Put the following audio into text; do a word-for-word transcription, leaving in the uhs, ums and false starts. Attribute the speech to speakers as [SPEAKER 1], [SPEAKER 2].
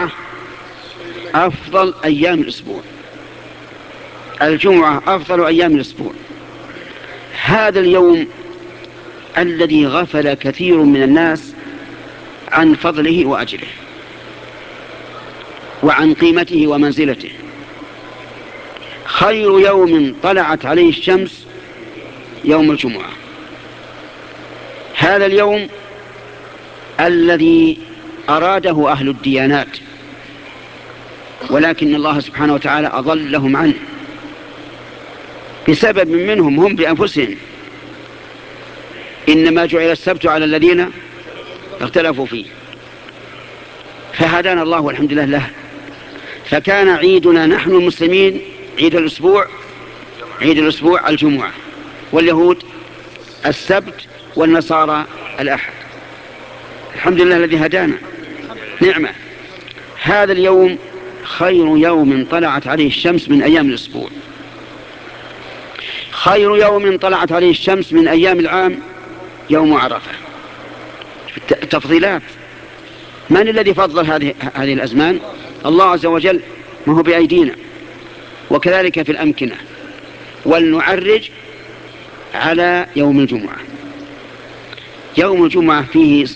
[SPEAKER 1] الجمعة أفضل أيام الأسبوع، الجمعة أفضل أيام الأسبوع. هذا اليوم الذي غفل كثير من الناس عن فضله وأجره وعن قيمته ومنزلته. خير يوم طلعت عليه الشمس يوم الجمعة، هذا اليوم الذي أراده أهل الديانات، ولكن الله سبحانه وتعالى أضلهم عنه بسبب منهم هم بأنفسهم. إنما جعل السبت على الذين اختلفوا فيه، فهدانا الله والحمد لله له. فكان عيدنا نحن المسلمين عيد الأسبوع عيد الأسبوع الجمعة، واليهود السبت، والنصارى الأحد. الحمد لله الذي هدانا نعمة. هذا اليوم خير يوم طلعت عليه الشمس من أيام الأسبوع، خير يوم طلعت عليه الشمس من أيام العام يوم عرفة. التفضيلات، من الذي فضل هذه هذه الأزمان؟ الله عز وجل، ما هو بأيدينا. وكذلك في الأمكنة. ولنعرج على يوم الجمعة. يوم الجمعة فيه